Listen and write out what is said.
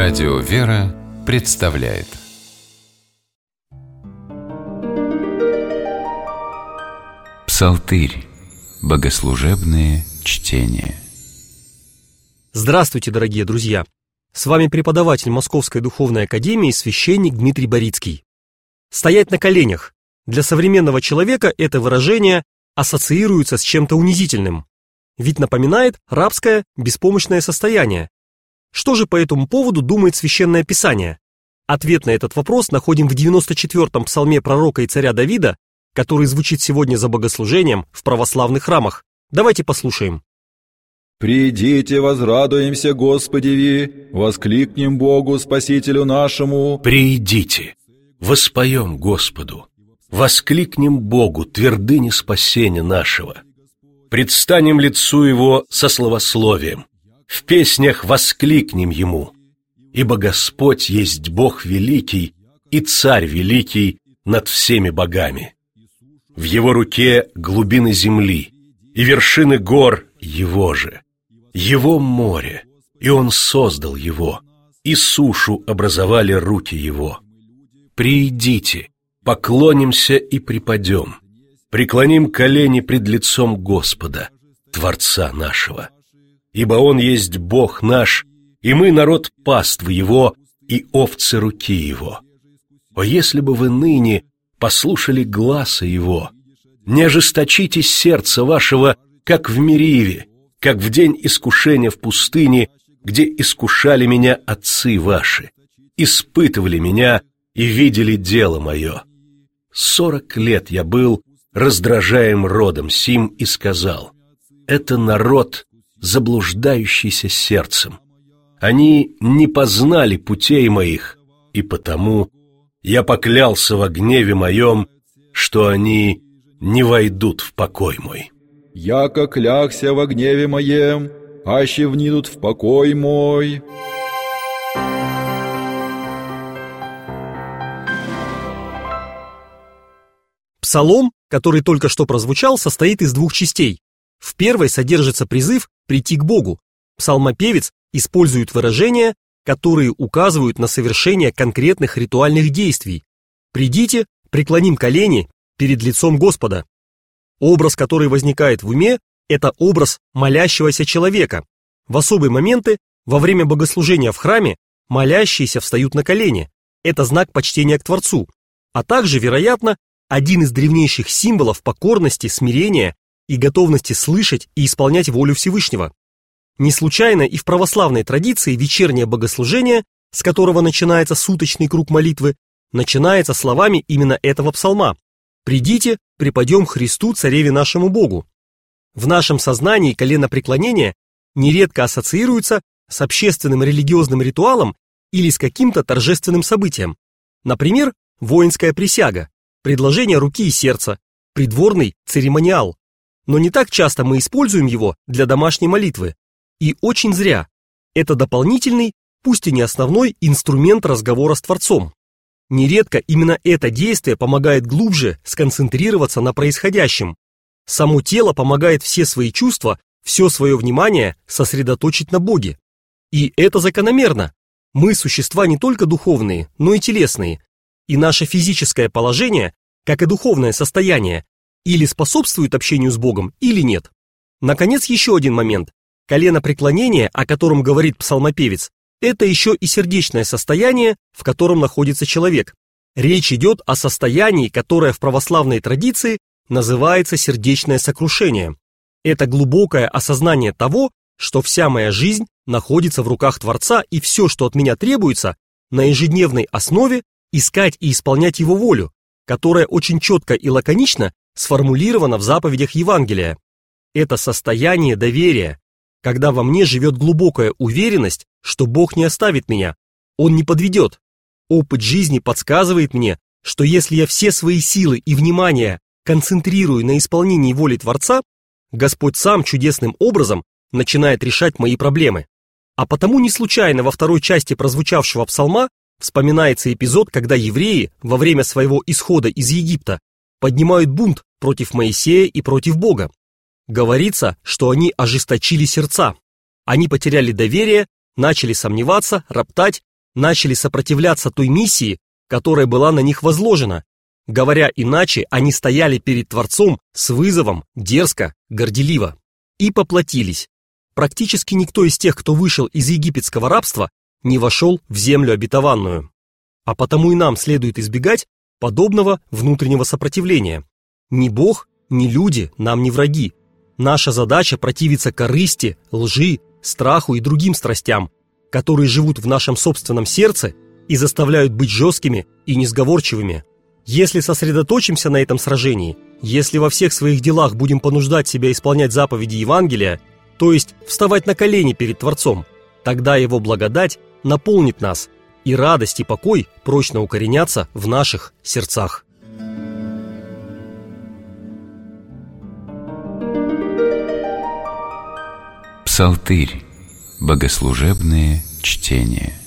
Радио «Вера» представляет Псалтырь. Богослужебные чтения. Здравствуйте, дорогие друзья! С вами преподаватель Московской духовной академии священник Дмитрий Борицкий. Стоять на коленях. Для современного человека это выражение ассоциируется с чем-то унизительным, ведь напоминает рабское, беспомощное состояние. Что же по этому поводу думает Священное Писание? Ответ на этот вопрос находим в 94-м псалме пророка и царя Давида, который звучит сегодня за богослужением в православных храмах. Давайте послушаем. «Придите, возрадуемся Господеви, воскликнем Богу, Спасителю нашему». «Придите, воспоем Господу, воскликнем Богу, твердыне спасения нашего. Предстанем лицу Его со славословием, в песнях воскликнем Ему, ибо Господь есть Бог великий и Царь великий над всеми богами. В Его руке глубины земли, и вершины гор Его же. Его море, и Он создал его, и сушу образовали руки Его. Приидите, поклонимся и припадем, преклоним колени пред лицом Господа, Творца нашего. Ибо Он есть Бог наш, и мы народ паствы Его и овцы руки Его. О, если бы вы ныне послушали гласа Его, не ожесточите сердце вашего, как в Мериве, как в день искушения в пустыне, где искушали меня отцы ваши, испытывали меня и видели дело мое. 40 лет я был раздражаем родом сим и сказал: это народ, заблуждающийся сердцем. Они не познали путей моих, и потому я поклялся во гневе моем, что они не войдут в покой мой. Яко клякся во гневе моем, аще внидут в покой мой». Псалом, который только что прозвучал, состоит из двух частей. В первой содержится призыв прийти к Богу. Псалмопевец использует выражения, которые указывают на совершение конкретных ритуальных действий. «Придите, преклоним колени перед лицом Господа». Образ, который возникает в уме, это образ молящегося человека. В особые моменты, во время богослужения в храме, молящиеся встают на колени. Это знак почтения к Творцу, а также, вероятно, один из древнейших символов покорности, смирения и готовности слышать и исполнять волю Всевышнего. Не случайно и в православной традиции вечернее богослужение, с которого начинается суточный круг молитвы, начинается словами именно этого псалма: «Придите, преподем Христу, Цареве нашему Богу». В нашем сознании коленопреклонение нередко ассоциируется с общественным религиозным ритуалом или с каким-то торжественным событием. Например, воинская присяга, предложение руки и сердца, придворный церемониал. Но не так часто мы используем его для домашней молитвы. И очень зря. Это дополнительный, пусть и не основной, инструмент разговора с Творцом. Нередко именно это действие помогает глубже сконцентрироваться на происходящем. Само тело помогает все свои чувства, все свое внимание сосредоточить на Боге. И это закономерно. Мы существа не только духовные, но и телесные. И наше физическое положение, как и духовное состояние, или способствует общению с Богом, или нет. Наконец, еще один момент. Коленопреклонение, о котором говорит псалмопевец, это еще и сердечное состояние, в котором находится человек. Речь идет о состоянии, которое в православной традиции называется сердечное сокрушение. Это глубокое осознание того, что вся моя жизнь находится в руках Творца, и все, что от меня требуется, на ежедневной основе искать и исполнять Его волю, которая очень четко и лаконично сформулирована в заповедях Евангелия. Это состояние доверия, когда во мне живет глубокая уверенность, что Бог не оставит меня, Он не подведет. Опыт жизни подсказывает мне, что если я все свои силы и внимание концентрирую на исполнении воли Творца, Господь сам чудесным образом начинает решать мои проблемы. А потому не случайно во второй части прозвучавшего псалма вспоминается эпизод, когда евреи во время своего исхода из Египта поднимают бунт против Моисея и против Бога. Говорится, что они ожесточили сердца. Они потеряли доверие, начали сомневаться, роптать начали сопротивляться той миссии, которая была на них возложена. Говоря иначе, они стояли перед Творцом с вызовом, дерзко, горделиво. И поплатились. Практически никто из тех, кто вышел из египетского рабства, не вошел в землю обетованную. А потому и нам следует избегать подобного внутреннего сопротивления. Ни Бог, ни люди нам не враги. Наша задача противиться корысти, лжи, страху и другим страстям, которые живут в нашем собственном сердце и заставляют быть жесткими и несговорчивыми. Если сосредоточимся на этом сражении, если во всех своих делах будем понуждать себя исполнять заповеди Евангелия, то есть вставать на колени перед Творцом, тогда Его благодать наполнит нас, и радость и покой прочно укоренятся в наших сердцах. Псалтырь. Богослужебные чтения.